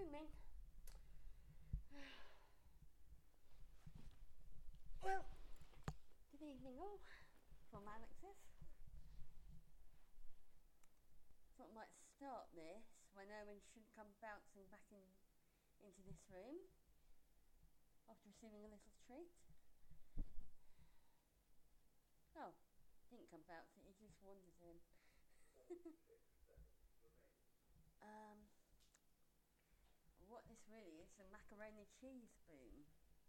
booming. Well, good evening all from Alex's. Thought I might start this when Owen should come bouncing back into this room after receiving a little treat. Oh, didn't come bouncing, he just wandered in. What this really is, a macaroni cheese boom.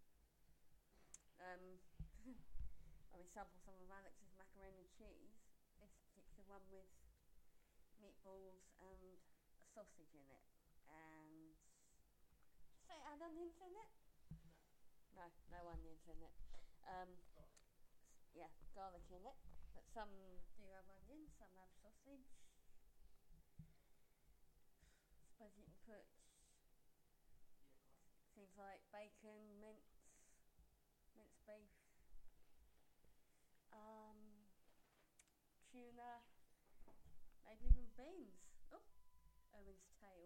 I sample some of Alex's macaroni cheese. This particular one with meatballs and a sausage in it. And say it had onions in it? No onions in it. Yeah, garlic in it. But some do have onions, some have sausage. I suppose you can put things like bacon, minced beef, tuna, maybe even beans. Oh, Owen's tail.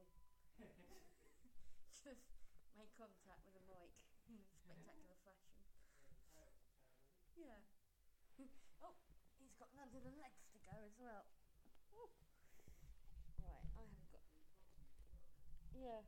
Just made contact with the mic in spectacular fashion. Yeah. Oh, he's got none of the legs to go as well. Ooh. Right, I haven't got. Yeah.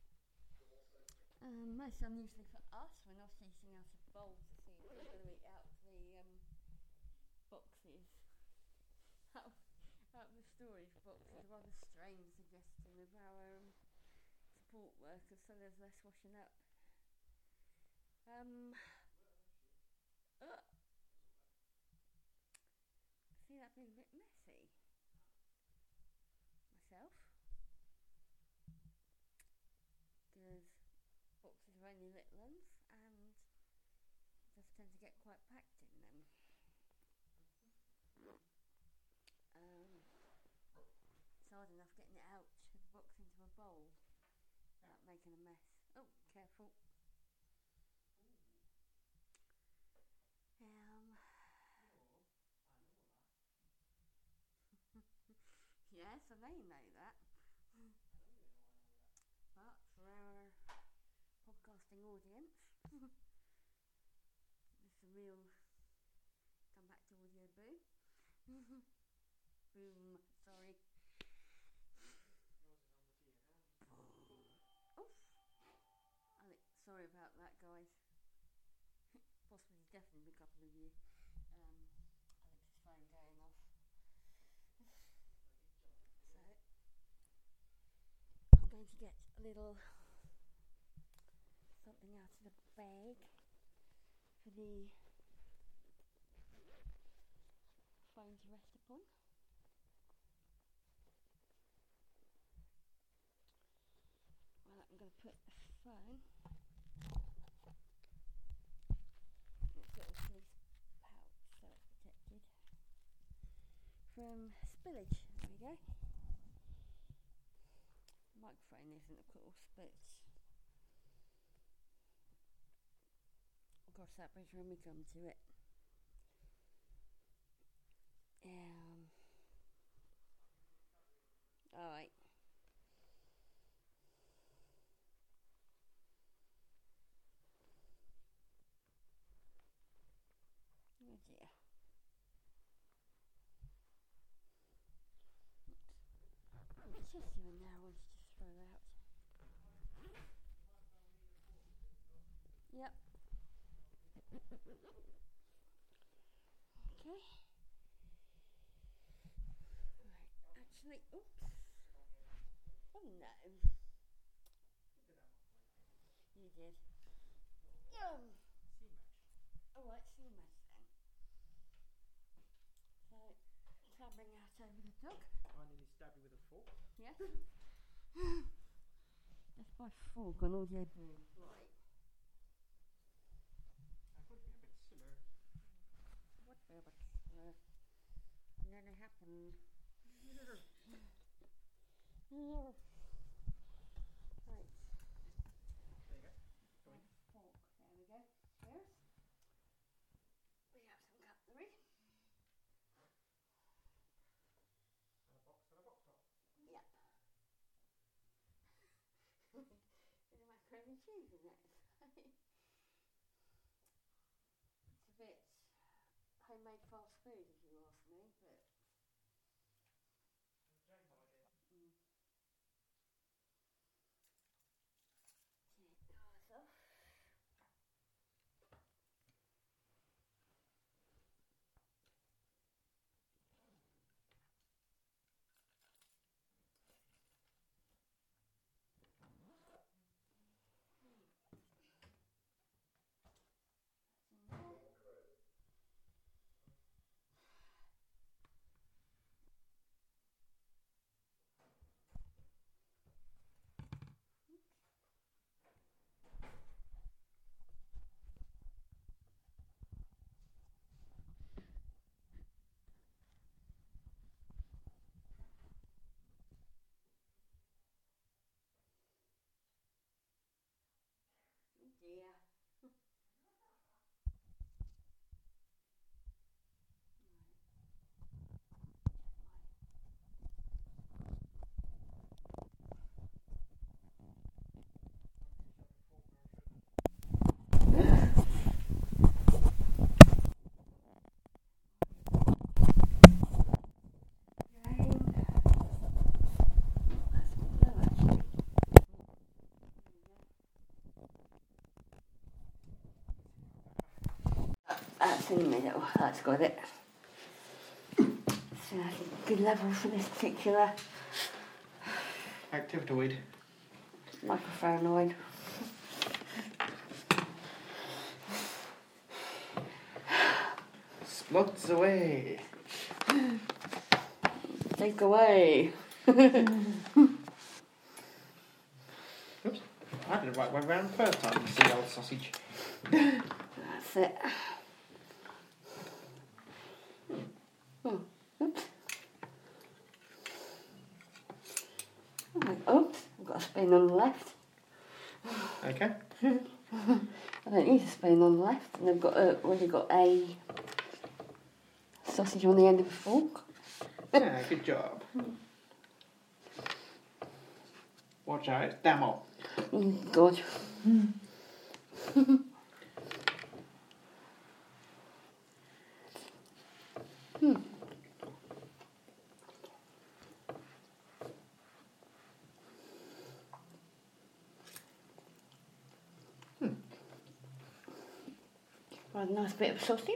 Most unusually for us, we're not eating out of bowls. We're going to eat out of the boxes. Out of the storage boxes. A rather strange suggestion of our support workers, so there's less washing up. I see that being a bit messy myself, because boxes are only little ones and just tend to get quite packed in them. It's hard enough getting it out of the box into a bowl without making a mess. Oh, careful. Yes, I know you know that. But for our podcasting audience, this is a real come back to audio boom. Boom, sorry. Oof. Alex, sorry about that, guys. Possibly, definitely a couple of you. Alex's phone going off. So, I'm going to get a little something out of the bag for the phone to rest upon. Well, I'm going to put the phone in its little fleece pouch so it's protected from spillage. There we go. The microphone isn't, of course, but I'll cross that bridge when we come to it. Alright. Oh dear. It's just you in there I wanted to throw out. Yep. Okay. Right, actually, oops. Oh no. You did. Alright, sea mesh then. So, clambering out over the dog. I nearly stabbed you with a fork. Yes. That's by fork on audio boom. Right. That would be a bit silly. Would be a bit silly. Nearly happened. Yeah. Yeah. Right. There you go. Go in. Fork. There we go. Cheers. We have some cutlery. And a box top. Yep. macaroni and cheese in it. It's a bit homemade fast food, if you ask me, but. Mm. Take those off. Oh dear. That's in the middle, that's got it. So that's a good level for this particular Activitoid. microphonoid. Splots away. Take away. Oops. I did it right way round the first time, you silly old sausage. That's it. Oh, oops. Oops, I've got a spoon on the left. Okay. I don't need a spoon on the left, and I've got already got a sausage on the end of a fork. Yeah, good job. Watch out, it's Damo. God. A nice bit of sausage.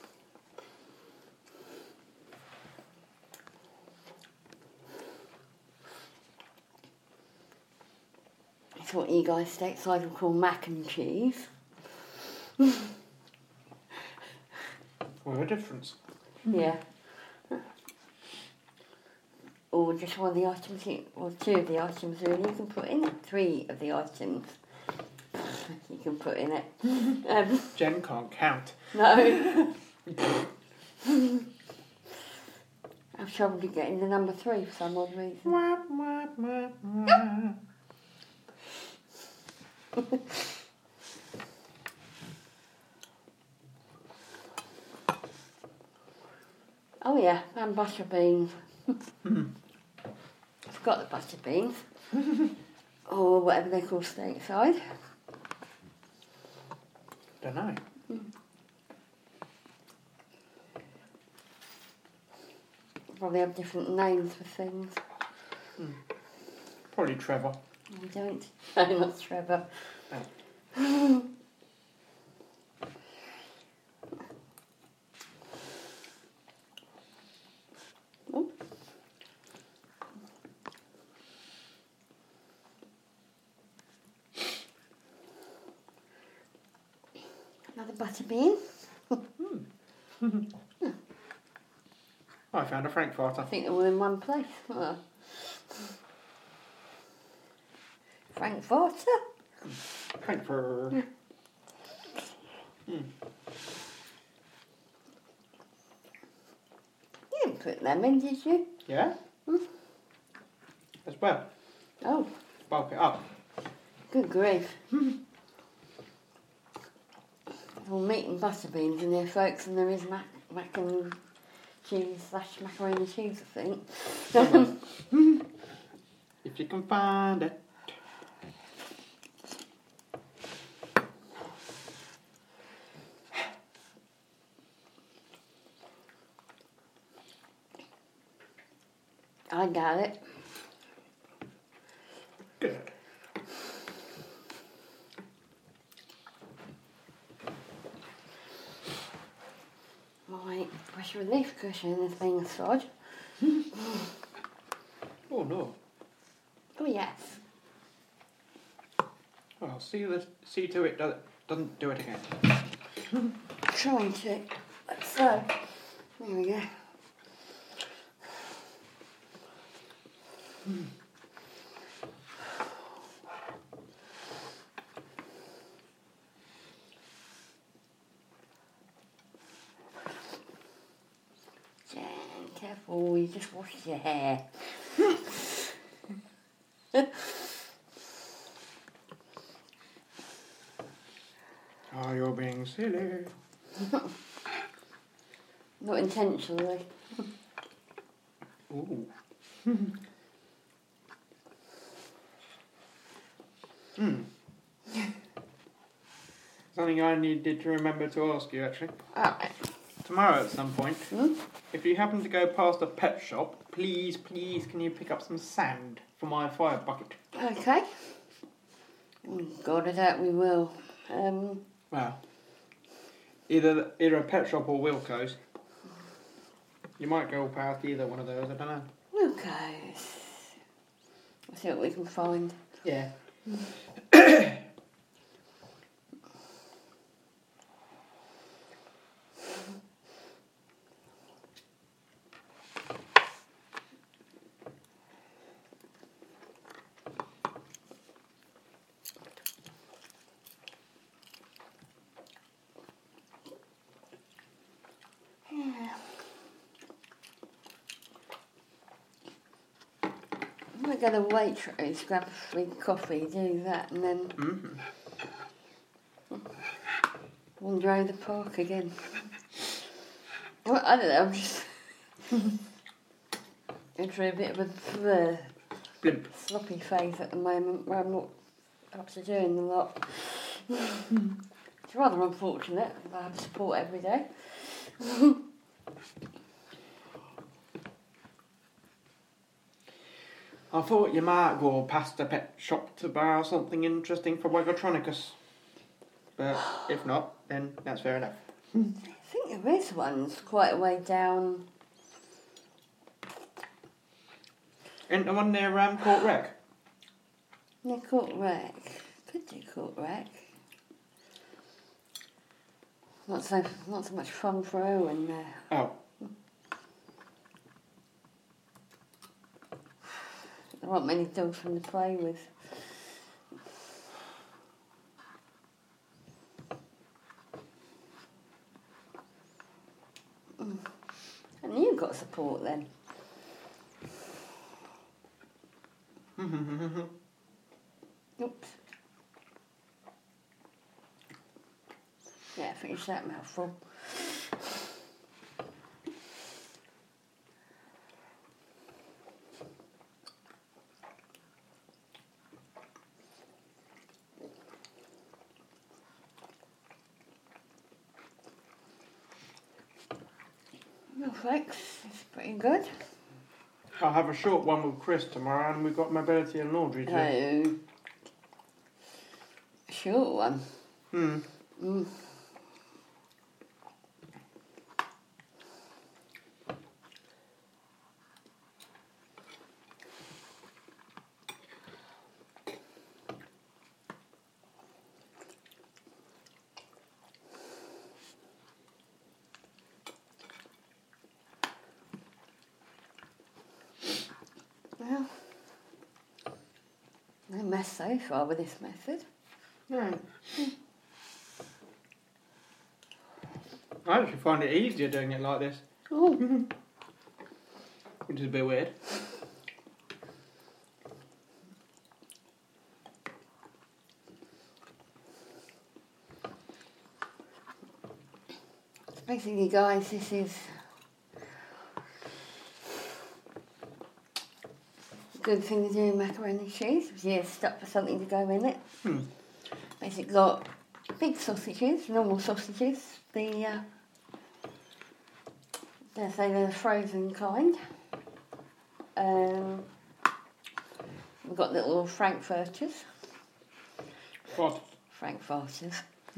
It's what you guys stateside would call mac and cheese. What a difference. Yeah. Or just one of the items, or two of the items really you can put in it. 3 of the items you can put in it. Jen can't count. No. I've trouble with getting the number 3 for some odd reason. Wah, wah, wah, wah. Oh yeah, and butter beans. Forgot the butter beans. Or whatever they call stateside. Don't know. Probably have different names for things. Probably Trevor. I don't. No, not Trevor. Oh. Oh. Another butter bean. I found a Frankfurter. I think they're all in one place. Oh. Frankfurter? Frankfurt. You didn't put them in, did you? Yeah? As well. Oh, Bulk it up. good grief. Well, meat and butter beans in there, folks, and there is mac and cheese / macaroni and cheese, I think. If you can find it. doubt it. Good. My pressure relief cushion is being a sod. Oh no. Oh yes. Well, see to it doesn't do it again. Trying to. So, there we go. Jen, careful, you just washed your hair. Oh, you're being silly. Not intentionally. Ooh. Something I needed to remember to ask you, actually. Alright. Tomorrow at some point, if you happen to go past a pet shop, please, can you pick up some sand for my fire bucket? Okay. God, I doubt we will. Well, either a pet shop or Wilco's. You might go past either one of those, I don't know. Wilco's. We'll see what we can find. Yeah. I might go to Waitrose, grab a free coffee, do that, and then wander around the park again. Well, I don't know, I'm just going through a bit of a Blimp. sloppy phase at the moment where I'm not up to doing a lot. It's rather unfortunate if I have support every day. I thought you might go past a pet shop to buy something interesting for Wagatronicus. But if not, then that's fair enough. I think there is one quite a way down. Ain't the one near Court Rec? Near Court Rec. Could do Court Rec. Not so much fun for Owen there. Oh. There aren't many dogs for him to play with. And you got support then. Oops. Yeah, finish that mouthful. No thanks, it's pretty good. I'll have a short one with Chris tomorrow, and we've got mobility and laundry too. Oh, short one. Well, no mess so far with this method. No. I actually find it easier doing it like this. Oh. Which is a bit weird. Basically, guys, this is a good thing to do in macaroni and cheese, because you're stuck for something to go in it. Basically got big sausages, normal sausages, they're the frozen kind. We've got little frankfurters. What? Frankfurters.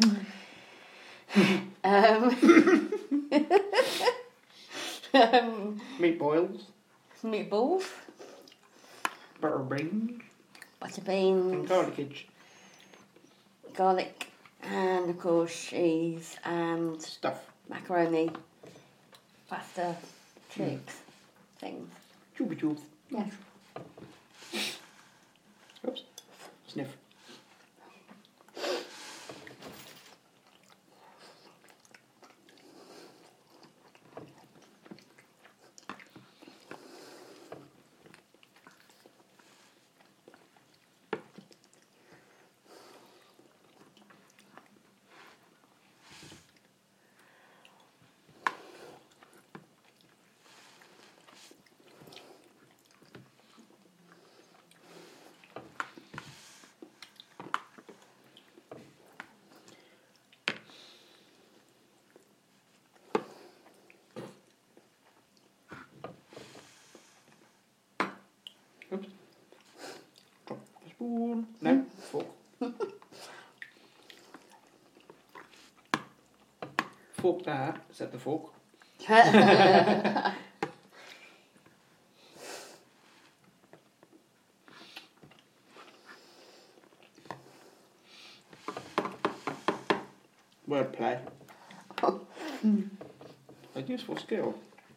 Meatballs. Meatballs. Butter beans. Butter And beans. garlic. Garlic. And of course cheese and Stuff. macaroni. Pasta. Chicks. Things. Chooby choops. Yes. Oops. Sniff. Oops. Drop the spoon. No, fork. Fork that, said the fork. Wordplay. A useful skill.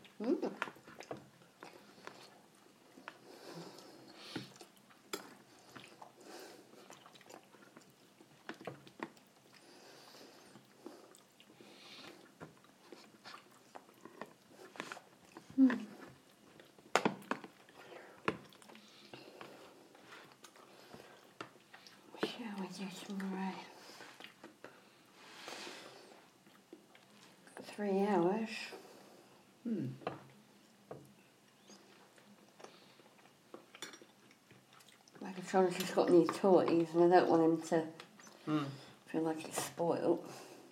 Shall we do tomorrow? 3 hours. Megatron's just got new toys and I don't want him to feel like he's spoiled.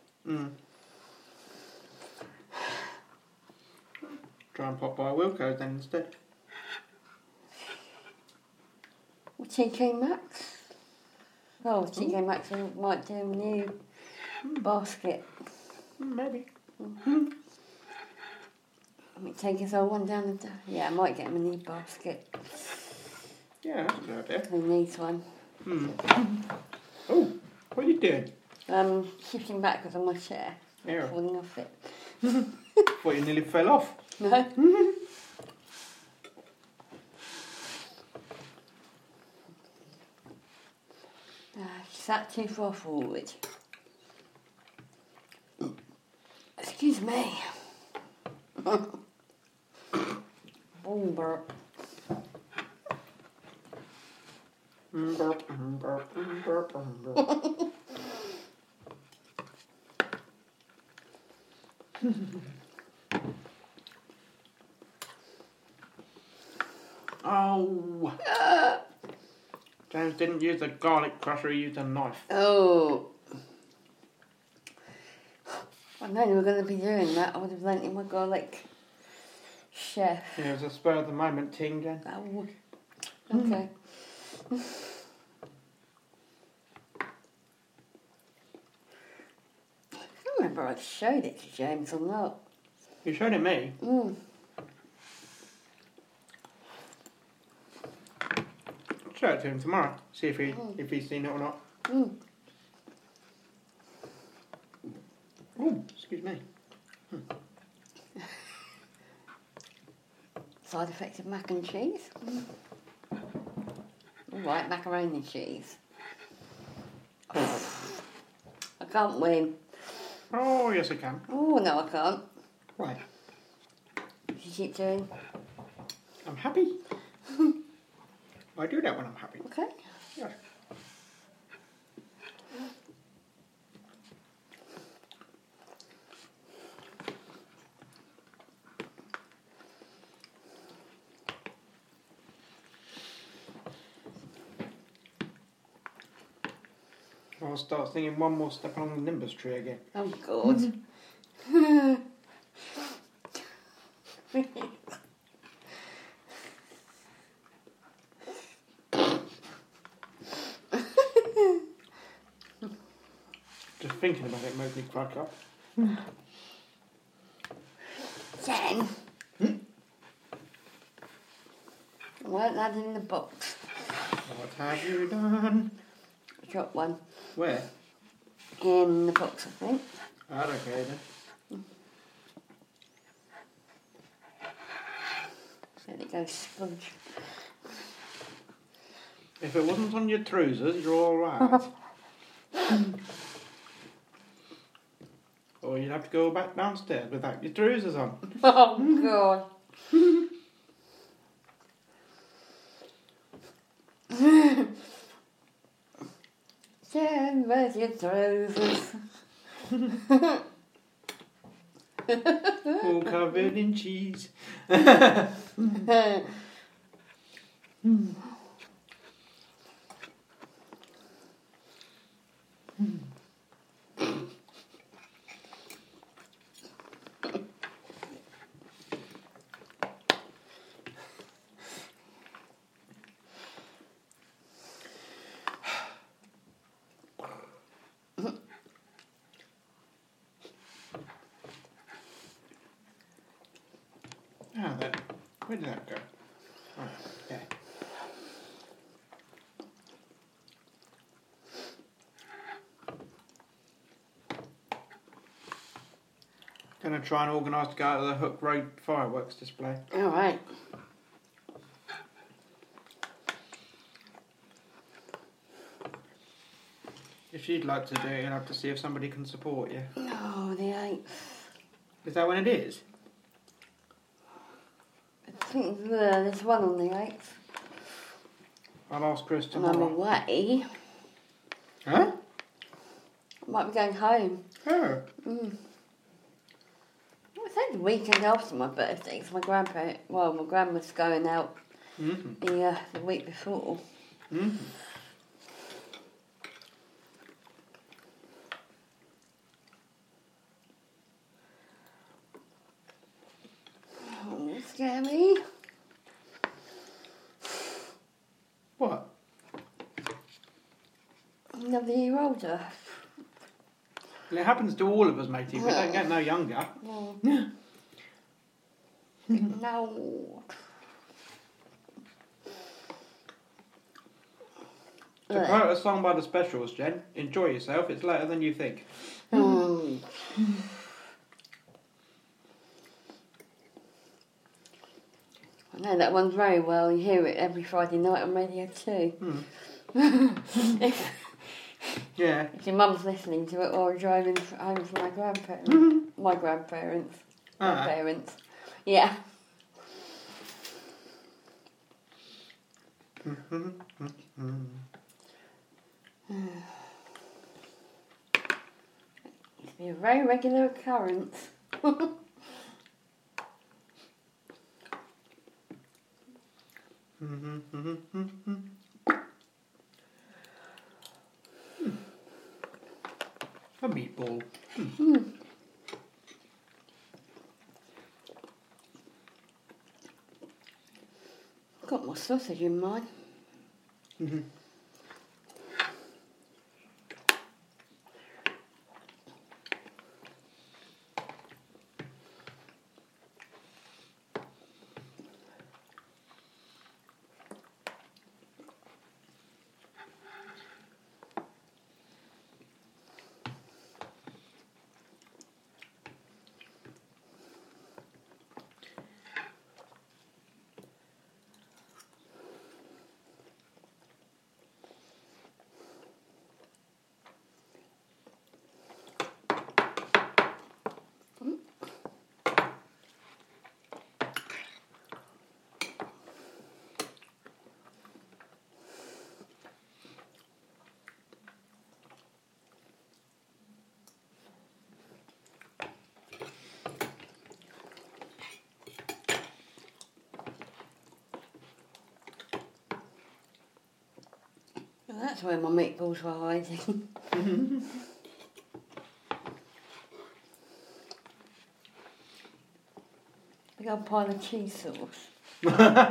Try and pop by Wilco's then instead. Or TK Maxx. Oh, TK Maxx might do a new basket. Maybe. I might take his old one down the... Yeah, I might get him a new basket. Yeah, that's a good idea. He needs one. Oh, what are you doing? Shifting backwards on my chair. Yeah. Falling off it. Thought you nearly fell off. No? Sat too far forward. Excuse me. Boom burp. Burp, burp, burp, burp. Oh. James didn't use a garlic crusher, he used a knife. Oh. If I'd known you were going to be doing that, I would have lent him my garlic chef. Yeah, it was a spur of the moment ting, Jen. Oh. Okay. I can't remember if I showed it to James or not. You showed it me. Show it to him tomorrow. See if he's seen it or not. Oh, excuse me. Side effect of mac and cheese. All right, macaroni cheese. I can't win. Oh, yes, I can. Oh, no, I can't. Why? You keep doing. I'm happy. I do that when I'm happy. Okay. Yeah. I'll start singing One More Step Along the Nimbus Tree again. Oh, God. thinking about it makes me crack up. Jen. Weren't that in the box? What have you done? Drop one. Where? In the box, I think. I don't care then. There it goes, sponge. If it wasn't on your trousers, you're alright. Or you'd have to go back downstairs without your trousers on. Oh, God. Jen, where's your trousers? All covered in cheese. Ah, then. Where did that go? Oh, there. Gonna try and organise to go out to the Hook Road fireworks display. All right. If you'd like to do it, you'll have to see if somebody can support you. No, they ain't. Is that when it is? I think there's one on the 8th. I'll ask Chris And I'm tomorrow. away. Huh? I might be going home. Oh. It's only the weekend after my birthday, because my grandma's going out Mm-hmm. the week before. Mm-hmm. Oh, scary. What? Another year older. Well, it happens to all of us, matey. We don't get no younger. No. No. To quote a song by the Specials, Jen, enjoy yourself, it's later than you think. Mm. I know that one very well. You hear it every Friday night on Radio 2. Yeah. If your mum's listening to it or driving home from my grandparents. My grandparents. My parents. Yeah. It's been a very regular occurrence. A meatball. Got my sausage in mine. Well, that's where my meatballs were hiding. Big old pile of cheese sauce.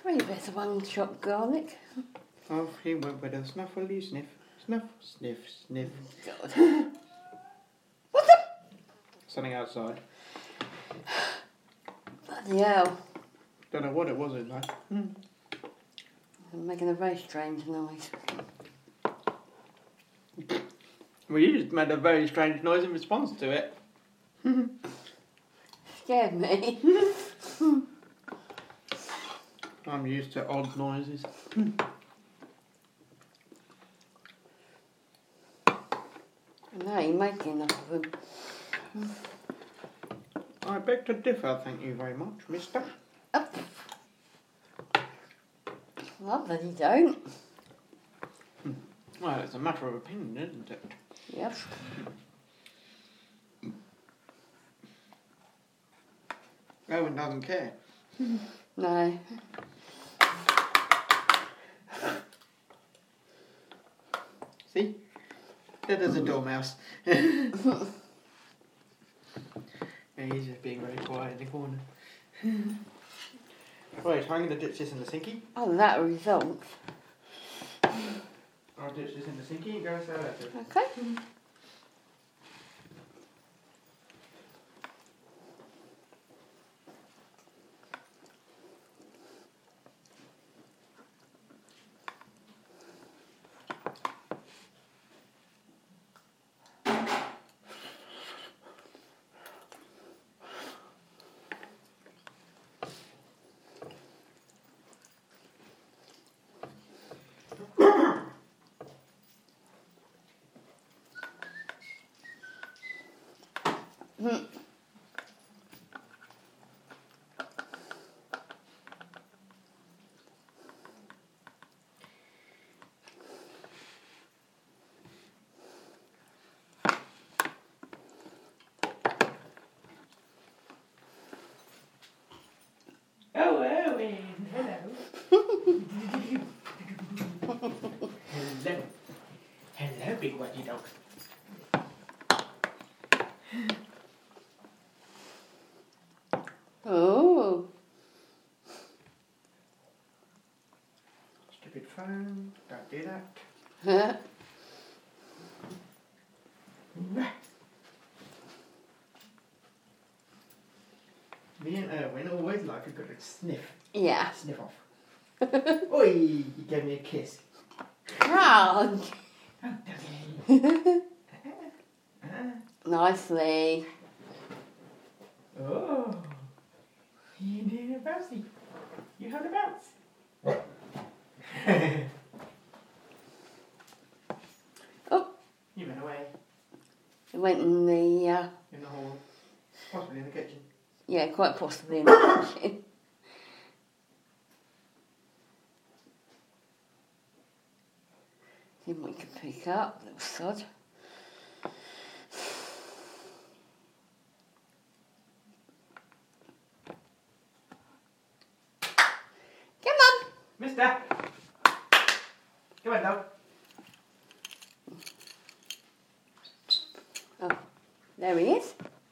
Three bits of one chopped garlic. Oh, he went with a snuffly sniff. Snuff, sniff, sniff. God. What the? Something outside. Bloody hell. Don't know what it was in there. I'm making a very strange noise. Well, you just made a very strange noise in response to it. Scared me. I'm used to odd noises. No, you're making enough of them. I beg to differ, thank you very much, mister. Oh. Well, I bloody don't. Well, it's a matter of opinion, isn't it? Yep. Owen doesn't care. No. See? There's a dormouse. Yeah, he's just being very quiet in the corner. Right, I'm going to ditch this in the sinky. Oh, that result. I'll ditch this in the sinky and go and sell that to him. Okay. Oh, Owen, hello. Hello. Hello, big whitey dog. Oh. Stupid phone, don't do that. Me and Erwin always like a good sniff. Yeah. Sniff off. Oi, he gave me a kiss. Proud. Oh, doggy. Nicely. Oh, you did a bouncy. You had a bounce. Oh. You went away It went in the, in the hall, possibly in the kitchen. yeah, quite possibly in the kitchen. See what we can pick up, little sod. Come on. Mister! Come on, dog. Oh, there he is.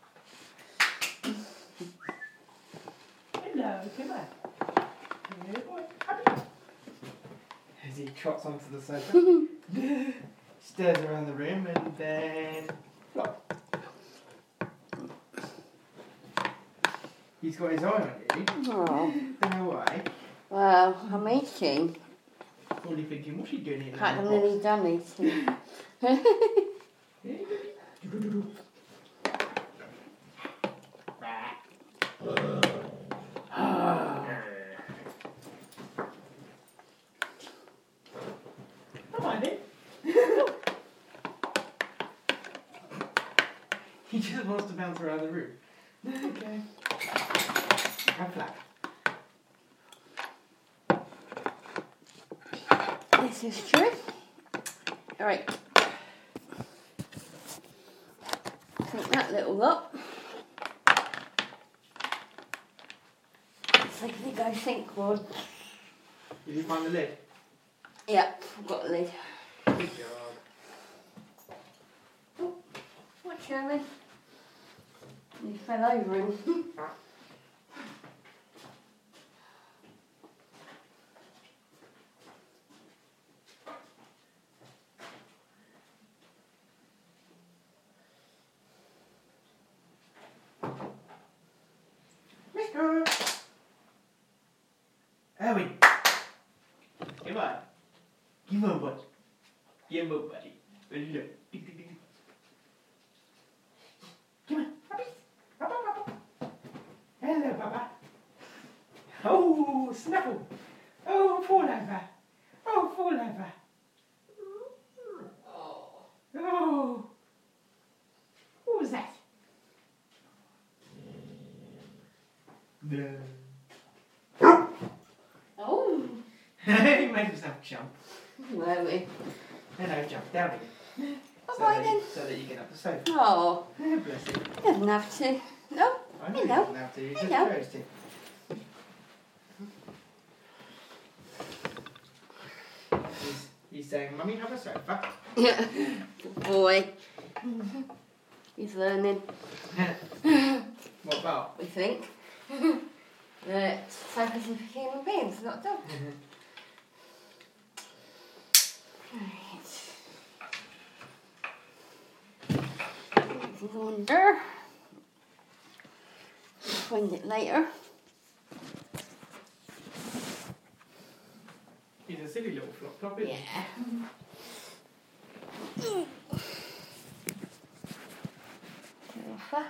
Hello, come on. Good boy. Come here. As he trots onto the sofa, stares around the room, and then flop. He's got his eye on you. Oh, Don't know why. well, I'm eating. Probably thinking, what's he doing here? In fact, I'm nearly done eating. Come on, then. He just wants to bounce around the room. Okay. I'm flat. This is true. Alright. Take that little lot. So can you go sink one? Did you find the lid? Yep, I've got the lid. Good job. Oh, what, Sherman? You fell over him. more buddy. Hello. Come on, puppies. Up, up, up, up. Hello, Papa. Oh, Snuffle. Oh, fall over. Oh, fall over. Oh. What was that? Oh. He made himself jump. Really? And I jumped down again. Bye-bye then. So that you get up the sofa. Oh. Bless him. He doesn't have to. No. I know Hello. he doesn't have to. He just Hello. chose to. He's saying, Mummy, have a sofa. Yeah. Good boy. He's learning. What about? We think. That sofas are for human beings, not dogs. Right. Wonder. Find it later. He's a silly little flop top, isn't he? Yeah. Sofa.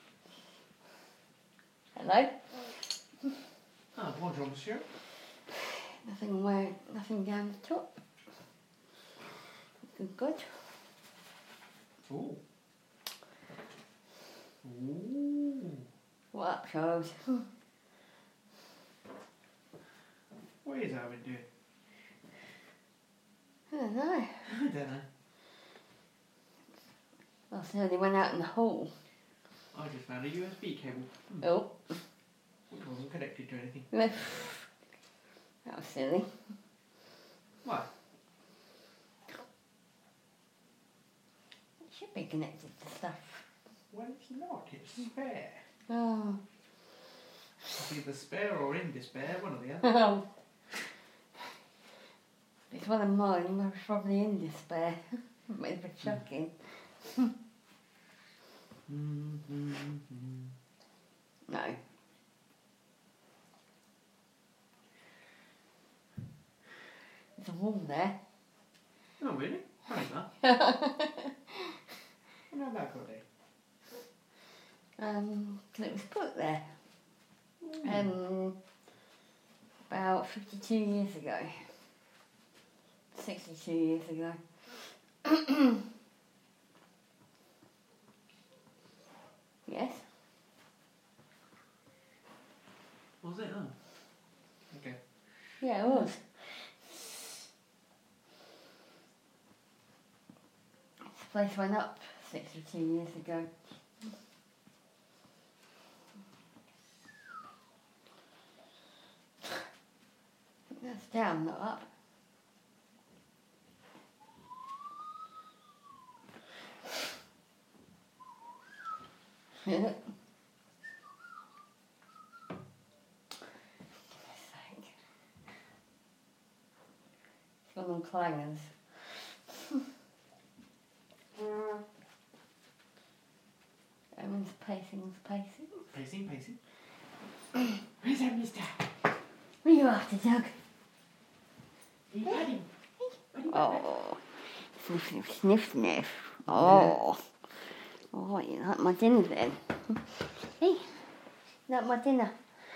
Hello. Ah, bonjour, monsieur. Nothing down the top. Good. Ooh. Ooh. What up, Charles? What is Owen doing? I don't know. I don't know. Last time they went out in the hall. I just found a USB cable. Oh. Which wasn't connected to anything. That was silly. Why? It should be connected to stuff. Well, it's not. It's spare. Oh. It's either spare or in despair, one or the other. Oh. It's one of mine, I was probably in despair. Made for shocking. No. There's a wall there. Oh, really? How's that? How that got there? 'Cause it was put there. About 52 years ago. 62 years ago. Yes? Was it? Oh. Okay. Yeah, it was. This place went up 62 years ago. That's down, not up. Yeah. It's got them clangers. Everyone's pacing. Pacing. Where's that, mister? What are you after, Doug? Hey, buddy. Oh, sniff. Oh. Oh, you like my dinner then? Hey, you like my dinner?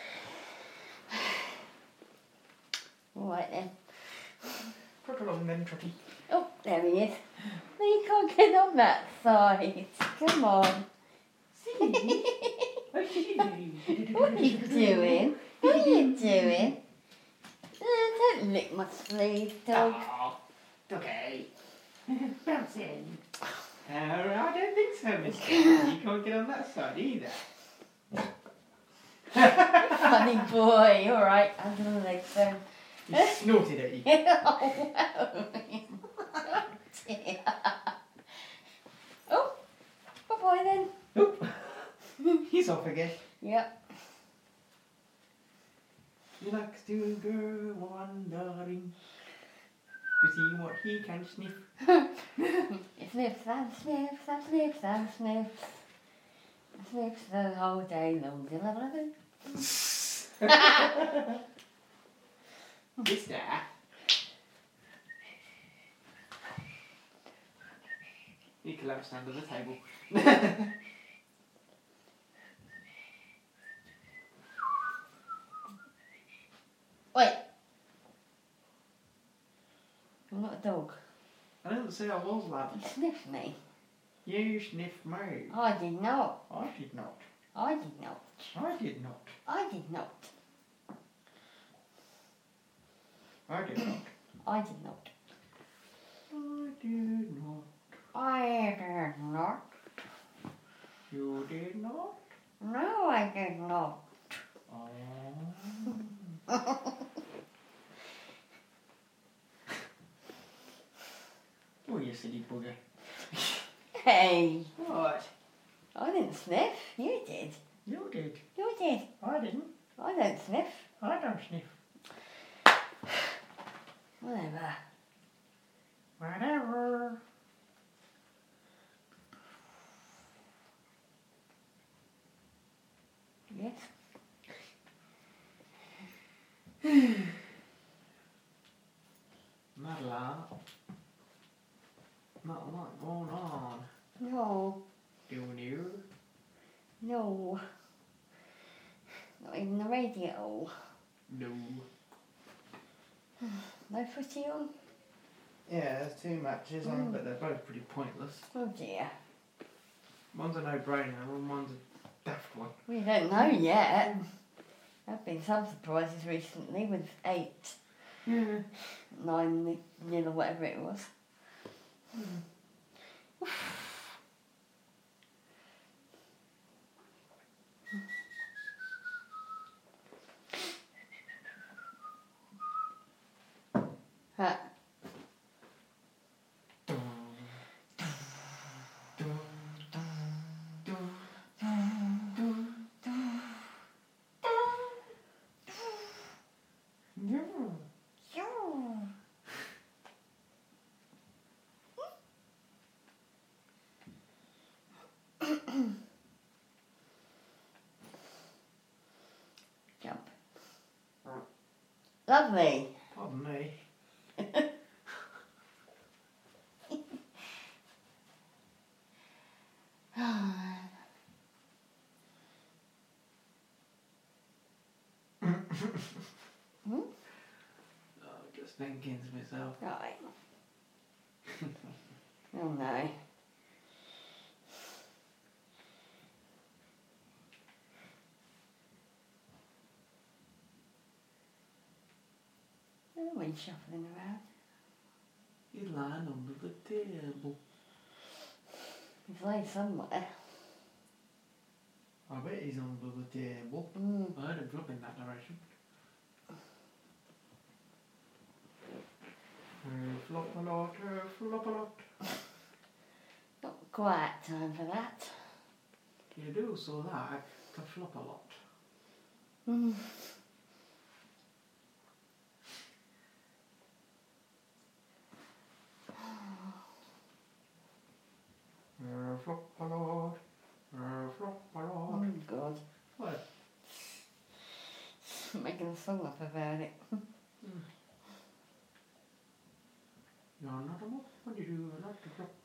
All right then. Trot along then, Trotty. Oh, there he is. No, you can't get on that side. Come on. See? What are you doing? What are you doing? Don't lick my sleeve, dog. Oh, okay. Bouncing. I don't think so, mister. You can't get on that side either. Funny boy. All right, under the legs then. He snorted at you. Oh, well. Oh, dear. Oh, bye-bye then. Oop. He's off again. Yep. He likes to go wandering to see what he can sniff. It sniffs and sniffs and sniffs and sniffs. Sniffs the whole day long. Mister. He collapsed under the table. Wait. I'm not a dog. I didn't say I was, lad. You sniffed me. You sniffed me. I did not. I did not. I did not. I did not. I did not. I did not. I did not. I did not. I did not. You did not? No, I did not. Oh. Oh, you silly bugger. Hey. What? I didn't sniff. You did. You did. You did. I didn't. I don't sniff. I don't sniff. Whatever. Whatever. Yes. Not a lot. Not a lot going on. No. Doing you? No. Not even the radio. No. No footy on? Yeah, there's 2 matches on, but they're both pretty pointless. Oh dear. One's a no-brainer and one's a daft one. We don't know yet. There have been some surprises recently with 8, Yeah. 9 nil or whatever it was. Huh. Jump. Lovely. Pardon me. Just thinking to myself. Right. Oh no. Oh, when shuffling around. He's lying under the table. He's laid somewhere. I bet he's under the table. I heard him drop in that direction. Flop a lot, flop a lot. Not quite time for that. You do so like to flop a lot. Flop a lot, flop a lot. Oh God. What? Making a song up about it. You're not a mop when you do not to flop.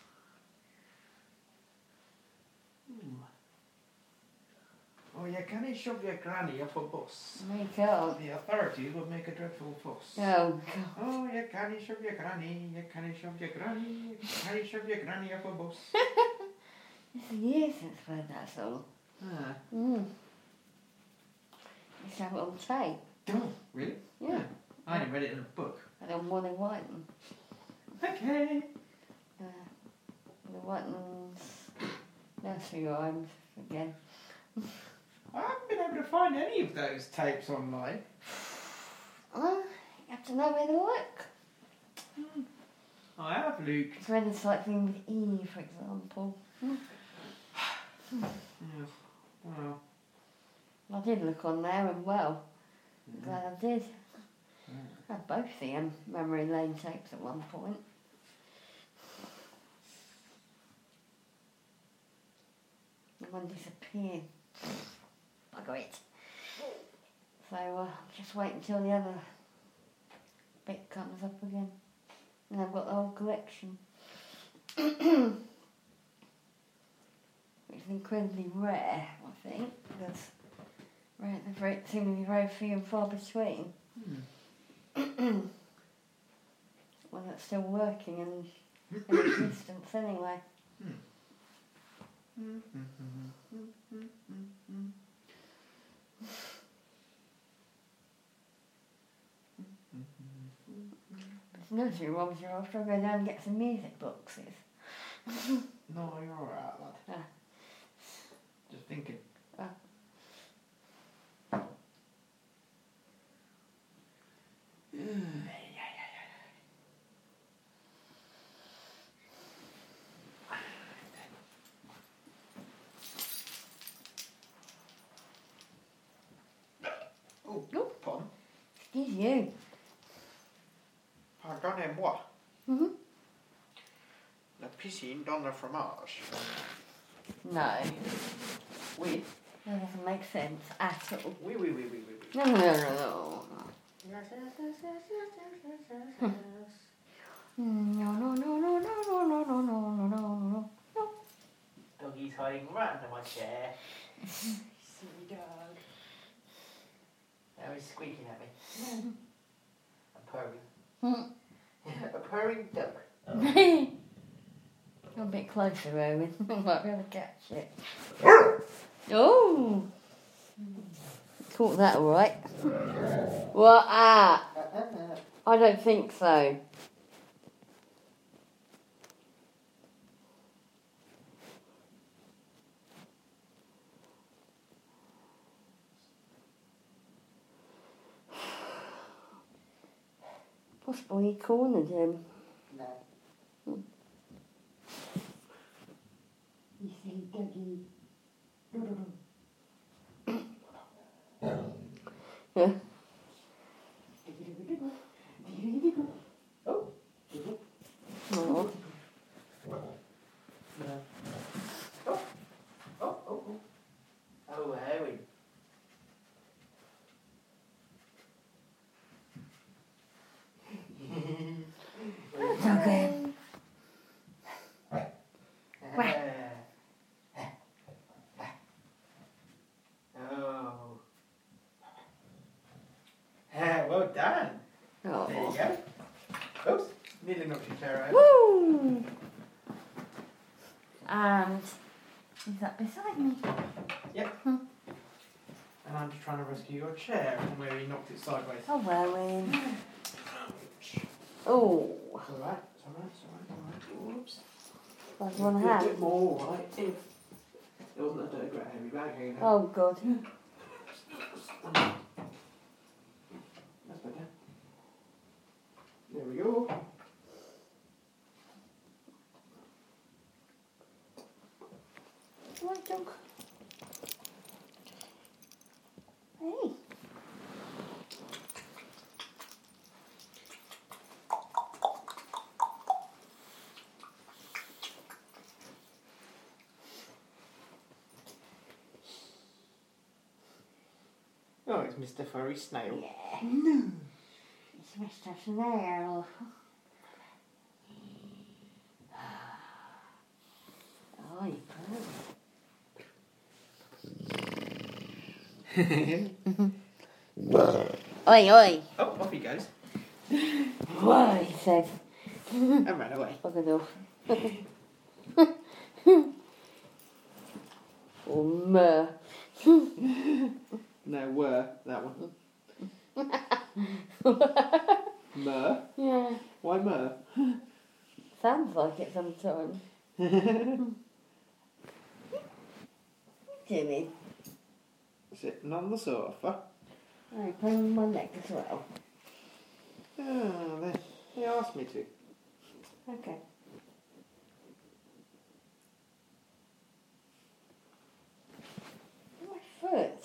Oh, you can't shove your granny up a bus. Me God. The authorities would make a dreadful fuss. Oh God. Oh, you can't shove your granny, you can't shove your granny, you can't shove your granny up a bus. It's years since I've heard that song. Ah. Used to have it on tape. Oh, really? Yeah. I only read it in a book. And on Molly Whiten. Okay. The Whiten's nursery rhymes again. I haven't been able to find any of those tapes online. You have to know where to look. I have, Luke. It's where there's like thing with E, for example. Yeah. Well. I did look on there and well. I'm glad I did. I had both the Memory Lane tapes at one point. And one disappeared. I got it. So just wait until the other bit comes up again. And I've got the whole collection. which is incredibly rare, I think, because they seem to be very few and far between. One that's still working and in existence anyway. It's nursery rhymes you're after. I'll go down and get some music boxes. No, you're alright, lad. Ah. Just thinking. Ah. Oh, pardon. Excuse you. Pardonnez-moi. La piscine dans le fromage. No. That doesn't make sense at all. Oui. No. No. Doggy's hiding right under my chair. Silly dog. Now he's squeaking at me. I'm purring. A purring dog. Come a bit closer, Owen. I might be able to catch it. Oh! Caught that all right. What? Ah! I don't think so. Possibly he cornered him. No. You silly doggy. Yeah. Oh. Oh. Oh, Harry. It's okay. Oh. Well done. Oh. There you go. Oops. Nearly knocked your chair over. Woo! And is that beside me? Yep. And I'm just trying to rescue your chair from where he knocked it sideways. Oh, Owen. Ouch. Oh. It's alright. Oops. Like one A hand. bit more alright if there wasn't a dirty great heavy bag hanging out. Oh, God. That's better. There we go. Right, dog. Hey. Oh, it's Mr. Furry Snail. Yeah. No. It's Mr. Snail. Oh, you Oi, oi. Oh, off he goes. Why, he said. And ran away. Fuck it off. Or meh. No, that one. Mur? Yeah. Why Mur? Sounds like it sometimes. Jimmy. Sitting on the sofa. I play on my neck as well. Oh, they asked me to. Okay. My foot.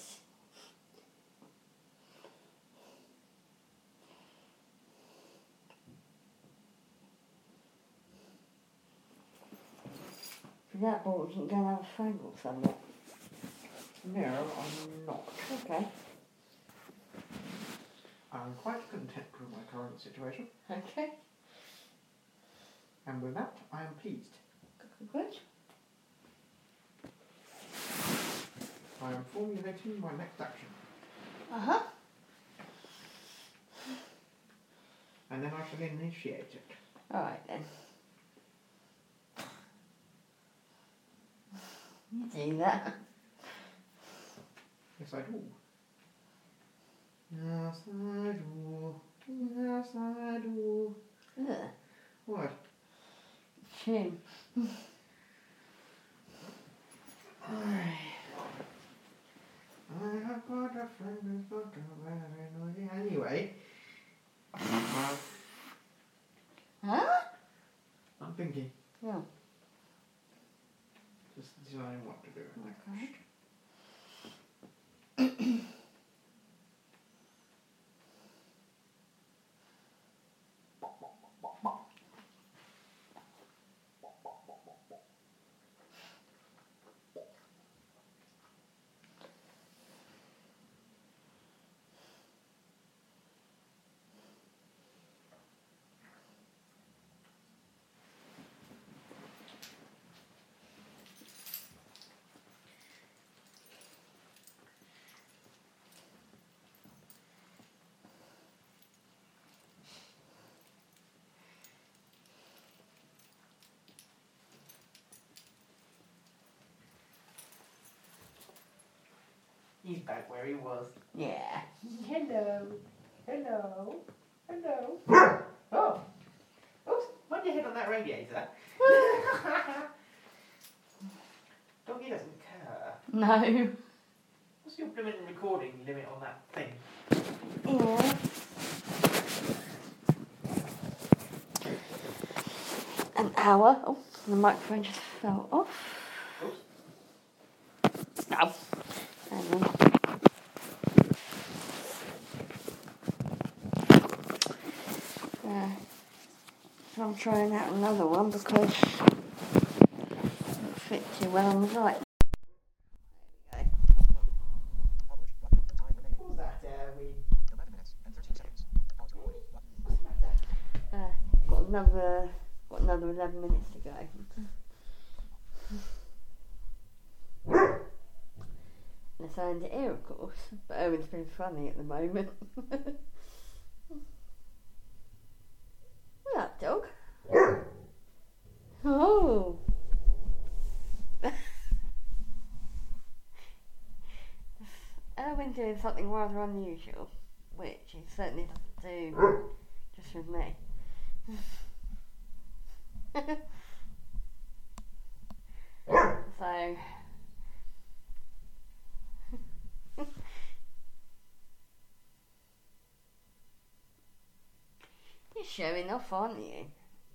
That ball isn't going to have a strangle somewhere. No, I'm not. Okay. I'm quite content with my current situation. Okay. And with that, I am pleased. Good. I am formulating my next action. Uh-huh. And then I shall initiate it. Alright then. You do that. Yes, I do. Yes, I do. Yes, I do. Ugh. What? Chin. I have got a friend who's got a very noisy. Anyway. Huh? I'm thinking. Yeah. Just deciding what to do next. Okay. He's back where he was. Yeah. Hello. Hello. Hello. Oh. Oops. Why'd you hit on that radiator? Doggy doesn't care. No. What's your blooming recording limit on that thing? Yeah. An hour. Oh, the microphone just fell off. Oops. No. Hang on. So I'm trying out another one because it doesn't fit too well on the light. There we What was that, Erwin? 11 minutes and 13 seconds. Pause recording. What's the matter? go. Got another 11 minutes to go. Unless I end it here, of course. But Owen's been funny at the moment. What up, dog? Oh. Owen doing something rather unusual, which he certainly doesn't do just with me. So you're showing off, aren't you?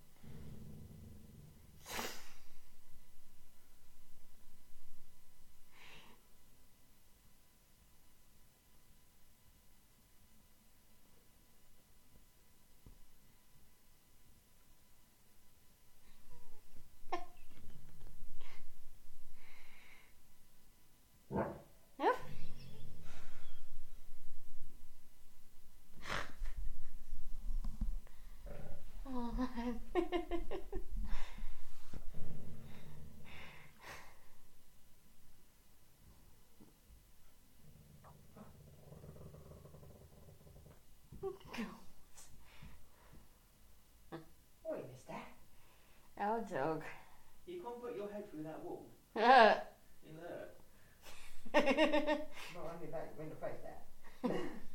Yep. Oh man. Oi, mister. Our dog. You can't put your head through that wall. Uh. In there. Not only that, when to face that.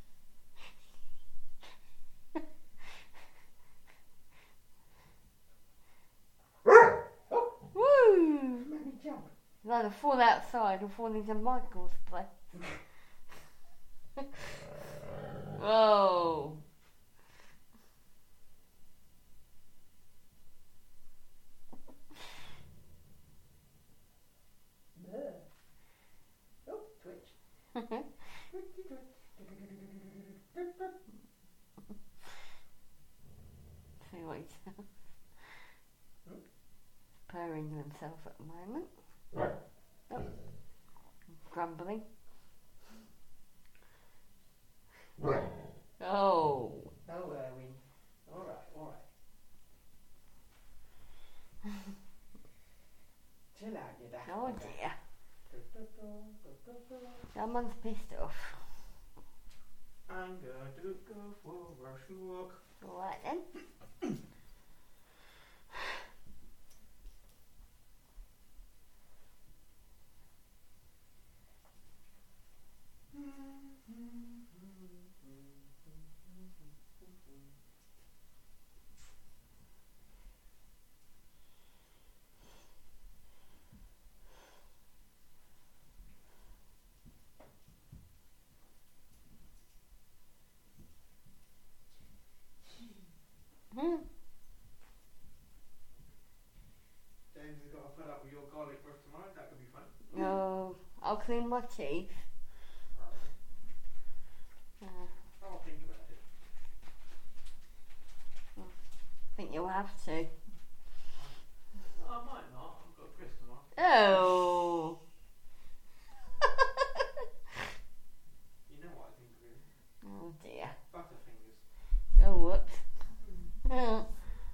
Woo! Let me jump. You'll either fall outside or fall into Michael's place. Whoa. Oh, twitch. See what he's purring to himself at the moment. Oh. Grumbling. Oh. Oh, Erwin. Alright. Chill out, you daft. Oh dear. some walk. Alright then. James has got to put up with your garlic breath tomorrow. That could be fun. No, I'll clean my teeth. I'll think about it. I think you'll have to. I might not. I've got Chris tomorrow. Oh. You know what I think of him? Oh dear. Butterfingers. Oh whoops. Oh.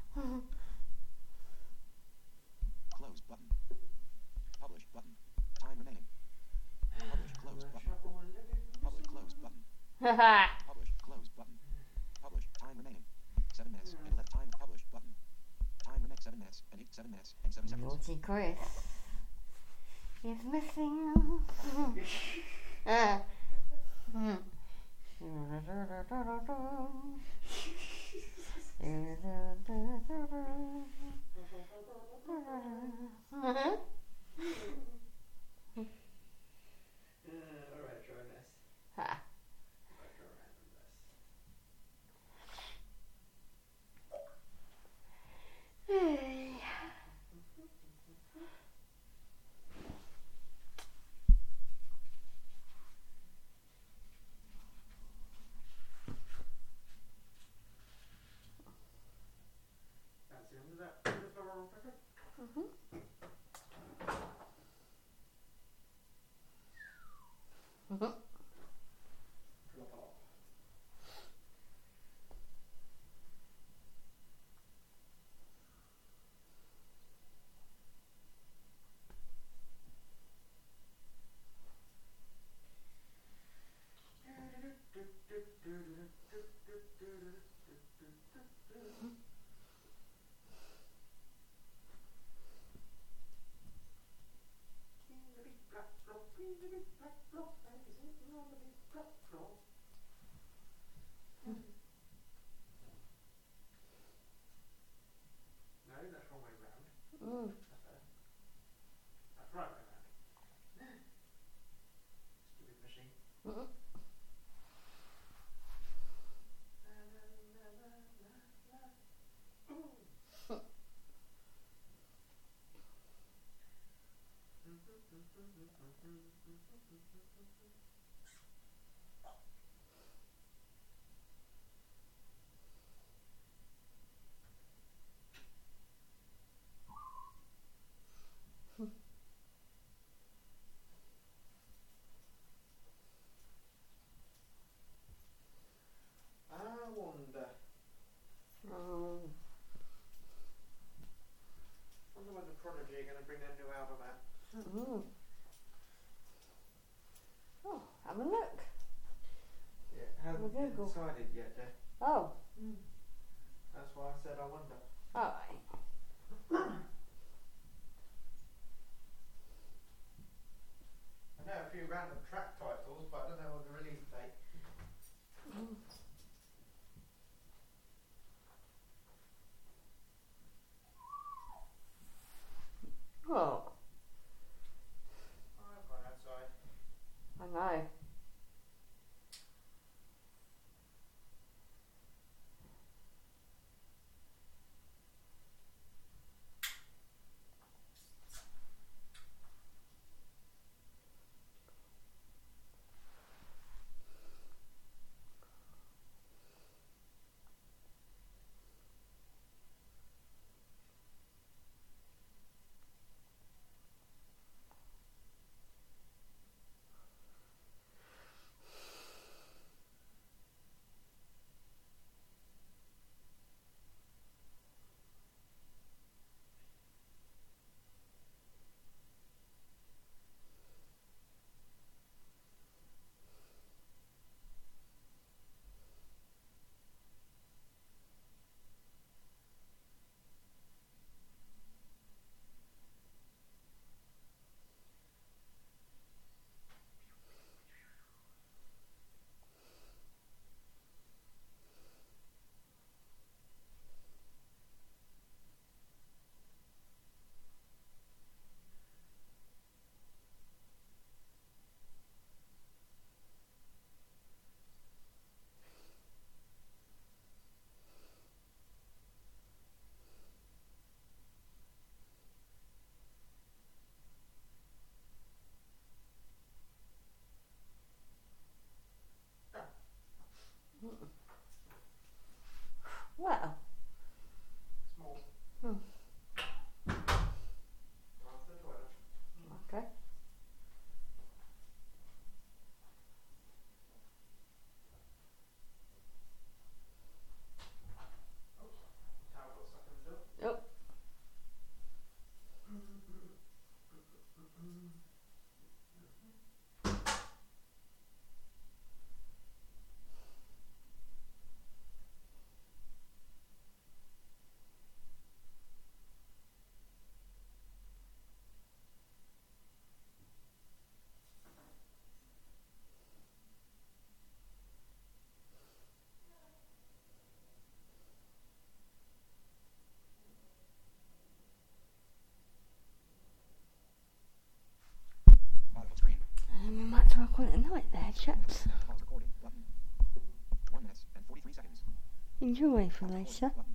Close button. Publish button. Time remaining. Publish close button. Publish close button. Haha. Publish close button. Publish time remaining. 7 minutes and left time publish button. Time remaining 7 minutes and 7 minutes and 7 seconds. Naughty Chris is missing. Alright, try this. Ha. Alright, try random this. Hey. That's the end of that. Pepper. Plop off. No, that's wrong way round. That's better. That's right way round. Stupid machine. I wonder. Wonder when the Prodigy are going to bring their new album out. Oh, have a look. Yeah, it hasn't been Google. decided yet, Jay. Oh, That's why I said I wonder. alright. I know a few random track titles, but I don't know the release date. Oh, I've gone outside. I know. chaps. Pause recording button. 1 minute and 43 seconds. Enjoy, Felicia. Button.